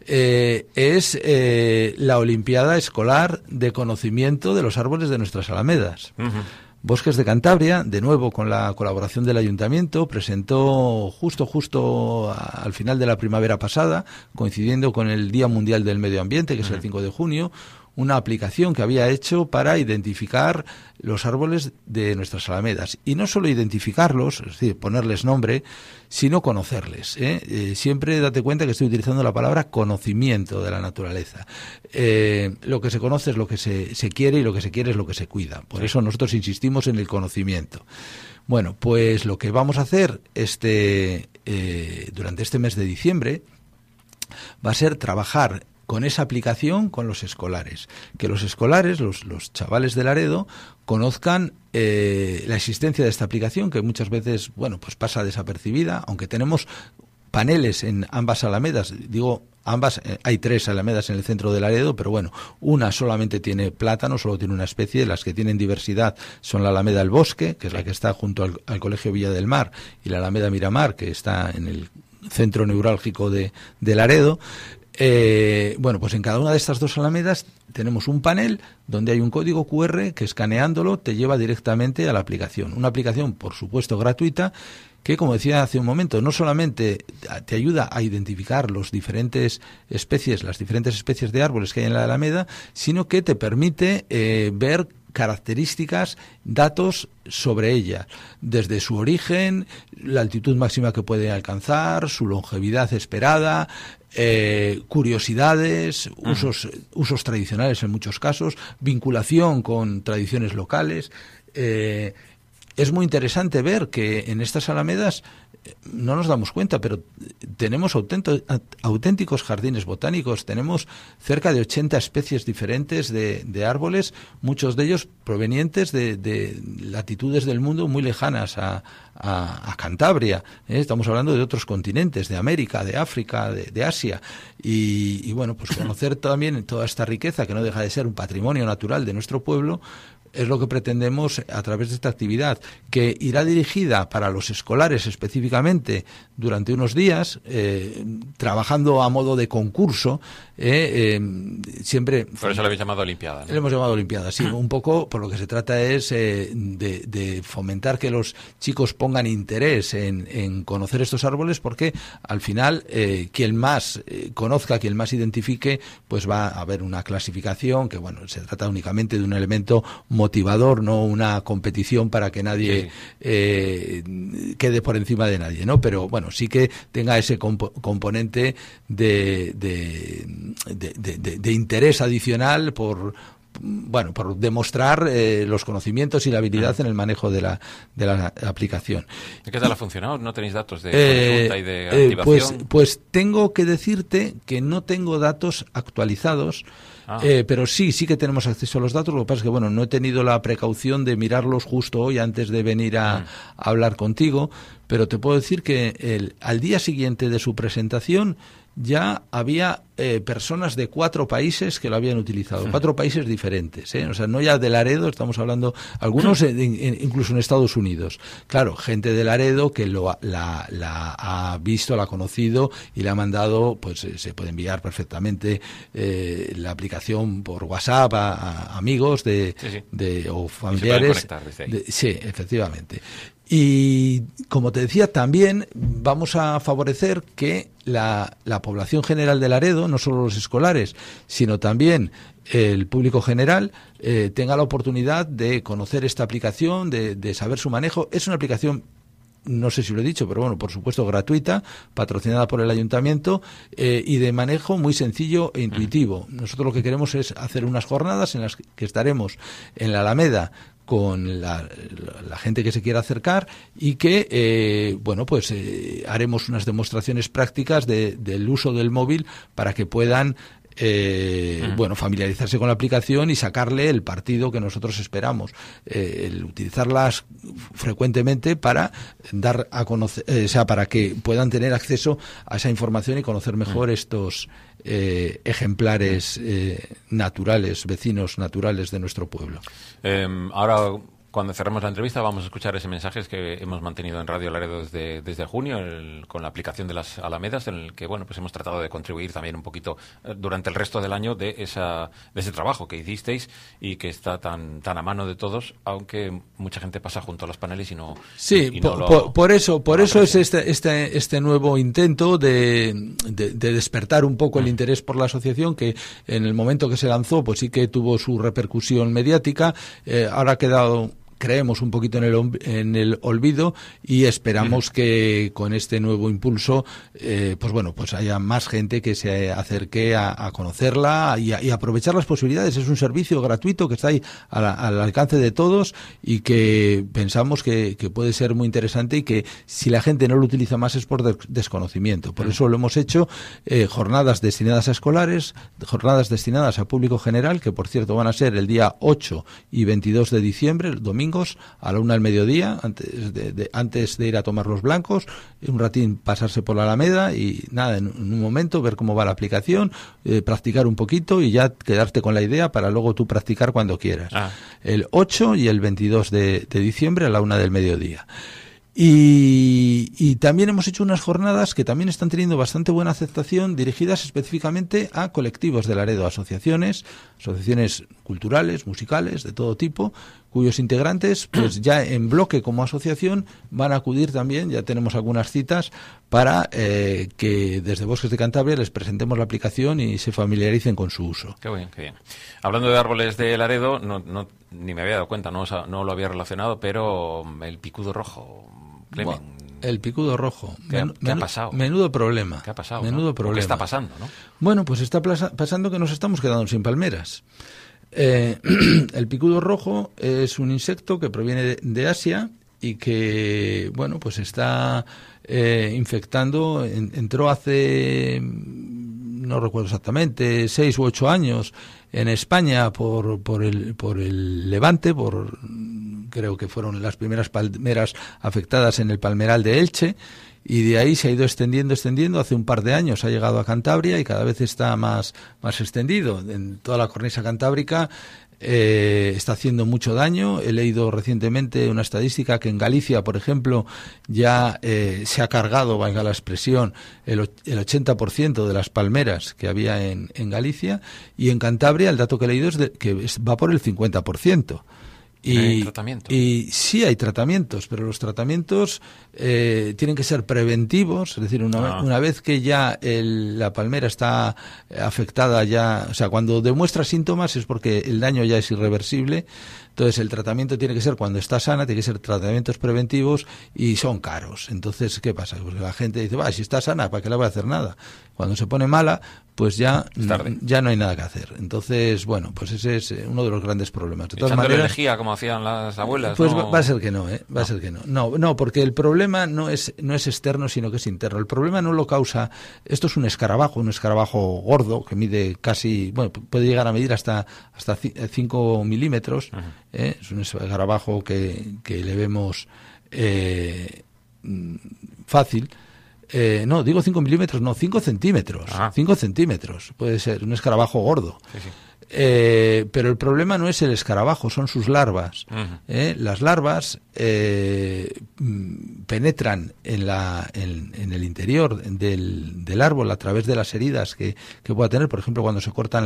Es la Olimpiada Escolar de Conocimiento de los Árboles de nuestras Alamedas. Bosques de Cantabria, de nuevo con la colaboración del Ayuntamiento, presentó justo al final de la primavera pasada, coincidiendo con el Día Mundial del Medio Ambiente, que es el 5 de junio, una aplicación que había hecho para identificar los árboles de nuestras alamedas. Y no solo identificarlos, es decir, ponerles nombre, sino conocerles. Siempre date cuenta que estoy utilizando la palabra conocimiento de la naturaleza. Lo que se conoce es lo que se quiere, y lo que se quiere es lo que se cuida. Por eso nosotros insistimos en el conocimiento. Bueno, pues lo que vamos a hacer durante este mes de diciembre va a ser trabajar con esa aplicación con los escolares. Que los escolares, los chavales de Laredo, conozcan la existencia de esta aplicación, que muchas veces, bueno, pues pasa desapercibida, aunque tenemos paneles en ambas alamedas. Digo, ambas, hay 3 alamedas en el centro de Laredo, pero bueno, una solamente tiene plátano, solo tiene una especie. Las que tienen diversidad son la Alameda del Bosque, que es la que está junto al Colegio Villa del Mar, y la Alameda Miramar, que está en el centro neurálgico de Laredo. Bueno, pues en cada una de estas 2 alamedas tenemos un panel donde hay un código QR que, escaneándolo, te lleva directamente a la aplicación. Una aplicación, por supuesto, gratuita, que, como decía hace un momento, no solamente te ayuda a identificar las diferentes especies de árboles que hay en la alameda, sino que te permite ver características, datos sobre ella, desde su origen, la altitud máxima que puede alcanzar, su longevidad esperada, curiosidades, usos tradicionales en muchos casos, vinculación con tradiciones locales. Es muy interesante ver que en estas alamedas no nos damos cuenta, pero tenemos auténticos jardines botánicos. Tenemos cerca de 80 especies diferentes de árboles, muchos de ellos provenientes de latitudes del mundo muy lejanas a Cantabria. Estamos hablando de otros continentes, de América, de África, de Asia. Y bueno, pues conocer también toda esta riqueza, que no deja de ser un patrimonio natural de nuestro pueblo, es lo que pretendemos a través de esta actividad, que irá dirigida para los escolares específicamente durante unos días, trabajando a modo de concurso. Siempre. Por eso lo habéis llamado Olimpiada, ¿no? Lo hemos llamado Olimpiada, sí. Un poco por lo que se trata es de fomentar que los chicos pongan interés en conocer estos árboles, porque al final quien más conozca, quien más identifique, pues va a haber una clasificación que, bueno, se trata únicamente de un elemento motivador, no una competición para que nadie quede por encima de nadie, ¿no? Pero bueno, sí que tenga ese componente de interés adicional por demostrar los conocimientos y la habilidad en el manejo de la aplicación. ¿Qué tal ha funcionado? ¿No tenéis datos de consulta y de activación? Pues tengo que decirte que no tengo datos actualizados. Pero sí que tenemos acceso a los datos. Lo que pasa es que, bueno, no he tenido la precaución de mirarlos justo hoy antes de venir a hablar contigo, pero te puedo decir que al día siguiente de su presentación ya había personas de 4 países que lo habían utilizado, 4 países diferentes, o sea, no ya de Laredo, estamos hablando, algunos incluso en Estados Unidos. Claro, gente de Laredo que la ha visto, la ha conocido y le ha mandado, pues se puede enviar perfectamente la aplicación por WhatsApp a amigos o familiares. Se pueden conectar desde ahí. Sí, efectivamente. Y, como te decía, también vamos a favorecer que la población general de Laredo, no solo los escolares, sino también el público general, tenga la oportunidad de conocer esta aplicación, de saber su manejo. Es una aplicación, no sé si lo he dicho, pero bueno, por supuesto gratuita, patrocinada por el ayuntamiento y de manejo muy sencillo e intuitivo. Nosotros lo que queremos es hacer unas jornadas en las que estaremos en la Alameda con la gente que se quiera acercar y que, haremos unas demostraciones prácticas del uso del móvil para que puedan familiarizarse con la aplicación y sacarle el partido que nosotros esperamos. El utilizarlas frecuentemente para dar a conocer, para que puedan tener acceso a esa información y conocer mejor estos ejemplares naturales, vecinos naturales de nuestro pueblo. Ahora, cuando cerremos la entrevista, vamos a escuchar ese mensaje que hemos mantenido en Radio Laredo desde junio, con la aplicación de las Alamedas, en el que pues hemos tratado de contribuir también un poquito durante el resto del año de ese trabajo que hicisteis y que está tan a mano de todos, aunque mucha gente pasa junto a los paneles y no. Sí, por eso es este nuevo intento de despertar un poco el interés por la asociación, que en el momento que se lanzó pues sí que tuvo su repercusión mediática. Ahora ha quedado, creemos, un poquito en el olvido y esperamos que con este nuevo impulso pues haya más gente que se acerque a conocerla y aprovechar las posibilidades. Es un servicio gratuito que está ahí al alcance de todos y que pensamos que puede ser muy interesante y que si la gente no lo utiliza más es por desconocimiento. Por eso lo hemos hecho jornadas destinadas a escolares, jornadas destinadas a público general, que por cierto van a ser el día 8 y 22 de diciembre, el domingo, a la 1 del mediodía, antes de ir a tomar los blancos, un ratín pasarse por la Alameda y nada, en un momento ver cómo va la aplicación, practicar un poquito y ya quedarte con la idea para luego tú practicar cuando quieras. El 8 y el 22 de diciembre a la 1 del mediodía. Y también hemos hecho unas jornadas que también están teniendo bastante buena aceptación, dirigidas específicamente a colectivos de Laredo, asociaciones culturales, musicales, de todo tipo, cuyos integrantes, pues ya en bloque como asociación, van a acudir también, ya tenemos algunas citas, para que desde Bosques de Cantabria les presentemos la aplicación y se familiaricen con su uso. Qué bien, qué bien. Hablando de árboles de Laredo, ni me había dado cuenta, no lo había relacionado, pero el picudo rojo, Clemen. Bueno, el picudo rojo. ¿Qué ha pasado? Menudo problema. ¿Qué ha pasado? Menudo problema. ¿Qué está pasando, no? Bueno, pues está pasando que nos estamos quedando sin palmeras. El picudo rojo es un insecto que proviene de Asia y que, pues está infectando. Entró hace, no recuerdo exactamente, 6 u 8 años en España por el Levante, creo que fueron las primeras palmeras afectadas en el palmeral de Elche, y de ahí se ha ido extendiendo. Hace un par de años ha llegado a Cantabria y cada vez está más extendido. En toda la cornisa cantábrica está haciendo mucho daño. He leído recientemente una estadística que en Galicia, por ejemplo, ya se ha cargado, valga la expresión, el 80% de las palmeras que había en Galicia, y en Cantabria el dato que he leído es que va por el 50%. ¿Hay tratamiento? Y sí hay tratamientos, pero los tratamientos tienen que ser preventivos, es decir, una vez que ya la palmera está afectada, ya, o sea, cuando demuestra síntomas es porque el daño ya es irreversible. Entonces el tratamiento tiene que ser cuando está sana, tiene que ser tratamientos preventivos y son caros. Entonces, ¿qué pasa? Porque la gente dice, si está sana, ¿para qué le voy a hacer nada? Cuando se pone mala, pues ya no hay nada que hacer. Entonces, pues ese es uno de los grandes problemas. De todas maneras, lejía, como hacían las abuelas. Pues va a ser que no, va a ser que no. No, porque el problema no es externo, sino que es interno. El problema no lo causa. Esto es un escarabajo gordo que mide casi, puede llegar a medir hasta 5 milímetros. Es un escarabajo que le vemos fácil. No, digo 5 milímetros, no, 5 centímetros. 5 centímetros, puede ser, un escarabajo gordo. Sí, sí. Pero el problema no es el escarabajo, son sus larvas. Las larvas penetran en el interior del árbol a través de las heridas que pueda tener, por ejemplo, cuando se cortan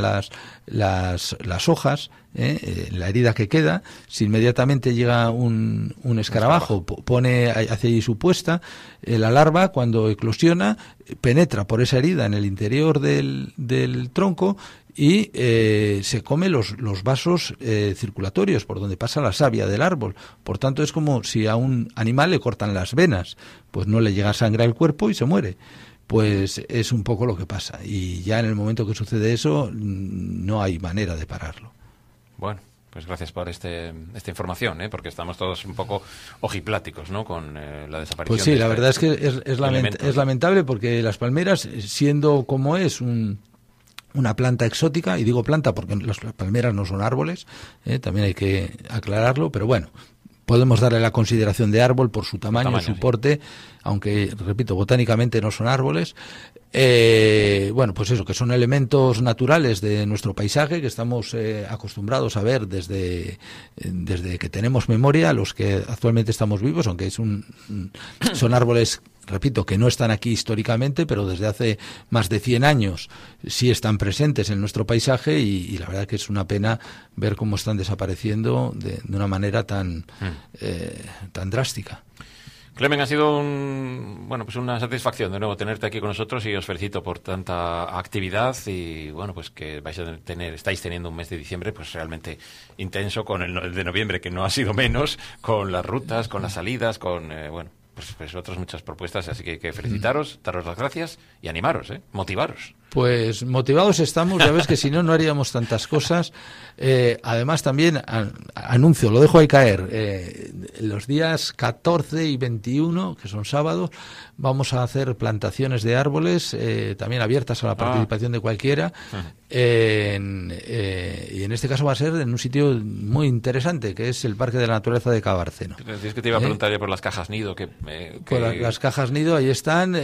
las hojas, la herida que queda, si inmediatamente llega un escarabajo, hace allí su puesta, la larva, cuando eclosiona, penetra por esa herida en el interior del tronco y se come los vasos circulatorios por donde pasa la savia del árbol. Por tanto, es como si a un animal le cortan las venas, pues no le llega sangre al cuerpo y se muere. Pues es un poco lo que pasa. Y ya en el momento que sucede eso, no hay manera de pararlo. Bueno, pues gracias por esta información, porque estamos todos un poco ojipláticos, ¿no?, con la desaparición. Pues sí, la verdad es que es lamentable, porque las palmeras, siendo como es una planta exótica, y digo planta porque las palmeras no son árboles, también hay que aclararlo, pero bueno, podemos darle la consideración de árbol por su tamaño, su porte, aunque, repito, botánicamente no son árboles. Bueno, pues eso, que son elementos naturales de nuestro paisaje que estamos acostumbrados a ver desde que tenemos memoria, los que actualmente estamos vivos, aunque son árboles, repito, que no están aquí históricamente, pero desde hace más de 100 años sí están presentes en nuestro paisaje, y la verdad que es una pena ver cómo están desapareciendo de una manera tan drástica. Clemen, ha sido una satisfacción de nuevo tenerte aquí con nosotros, y os felicito por tanta actividad, y bueno, pues que estáis teniendo un mes de diciembre pues realmente intenso, con el de noviembre, que no ha sido menos, con las rutas, con las salidas, con pues otras muchas propuestas, así que hay que felicitaros, daros las gracias y animaros, motivaros. Pues motivados estamos, ya ves que si no, no haríamos tantas cosas. Además también anuncio, lo dejo ahí caer, los días 14 y 21, que son sábados, vamos a hacer plantaciones de árboles, también abiertas a la participación de cualquiera, y en este caso va a ser en un sitio muy interesante, que es el Parque de la Naturaleza de Cabarceno. Es que te iba a preguntar ya por las cajas nido. Pues las cajas nido ahí están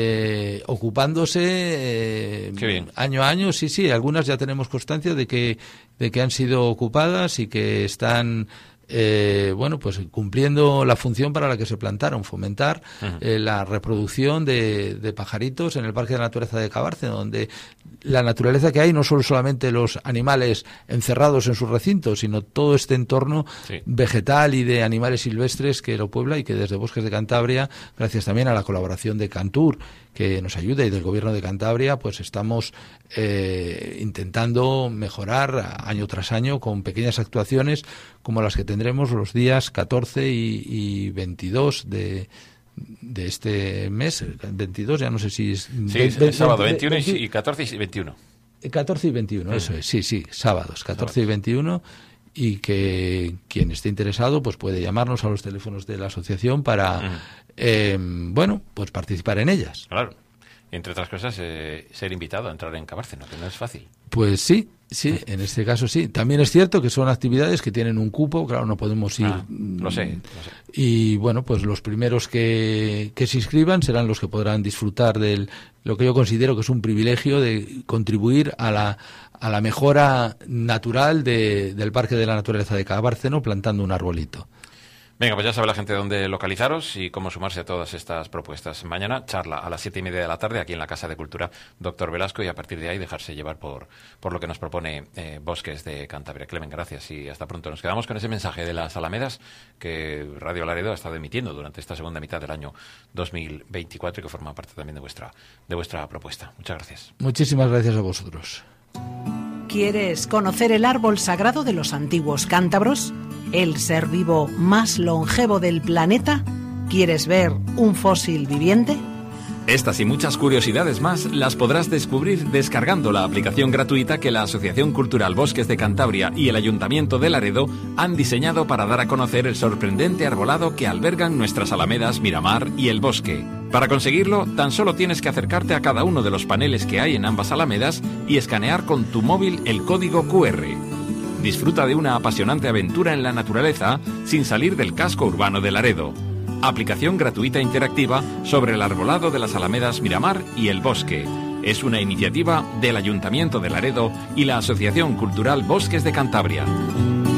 ocupándose año a año, sí, algunas ya tenemos constancia de que han sido ocupadas y que están pues cumpliendo la función para la que se plantaron, fomentar la reproducción de pajaritos en el Parque de la Naturaleza de Cabárceno, donde la naturaleza que hay no son solamente los animales encerrados en sus recintos, sino todo este entorno vegetal y de animales silvestres que lo puebla, y que desde Bosques de Cantabria, gracias también a la colaboración de Cantur, que nos ayuda, y del Gobierno de Cantabria, pues estamos intentando mejorar año tras año con pequeñas actuaciones como las que tendremos los días 14 y 22 de este mes. 22, ya no sé si es... sábado 21 y 14 y 21. 14 y 21, eso es, sí, sábados, 14 y 21, y que quien esté interesado pues puede llamarnos a los teléfonos de la asociación para, pues participar en ellas. Claro. Entre otras cosas, ser invitado a entrar en Cabárceno, que no es fácil. Pues sí, en este caso sí. También es cierto que son actividades que tienen un cupo, claro, no podemos ir. Lo sé. Y bueno, pues los primeros que se inscriban serán los que podrán disfrutar de lo que yo considero que es un privilegio de contribuir a la mejora natural del Parque de la Naturaleza de Cabárceno, plantando un arbolito. Venga, pues ya sabe la gente dónde localizaros y cómo sumarse a todas estas propuestas. Mañana, charla a las 7:30 de la tarde aquí en la Casa de Cultura Dr. Velasco, y a partir de ahí dejarse llevar por lo que nos propone Bosques de Cantabria. Clemen, gracias y hasta pronto. Nos quedamos con ese mensaje de las alamedas que Radio Laredo ha estado emitiendo durante esta segunda mitad del año 2024 y que forma parte también de vuestra propuesta. Muchas gracias. Muchísimas gracias a vosotros. ¿Quieres conocer el árbol sagrado de los antiguos cántabros? ¿El ser vivo más longevo del planeta? ¿Quieres ver un fósil viviente? Estas y muchas curiosidades más las podrás descubrir descargando la aplicación gratuita que la Asociación Cultural Bosques de Cantabria y el Ayuntamiento de Laredo han diseñado para dar a conocer el sorprendente arbolado que albergan nuestras alamedas Miramar y El Bosque. Para conseguirlo, tan solo tienes que acercarte a cada uno de los paneles que hay en ambas alamedas y escanear con tu móvil el código QR. Disfruta de una apasionante aventura en la naturaleza sin salir del casco urbano de Laredo. aplicación gratuita interactiva sobre el arbolado de las Alamedas Miramar y El Bosque. Es una iniciativa del Ayuntamiento de Laredo y la Asociación Cultural Bosques de Cantabria.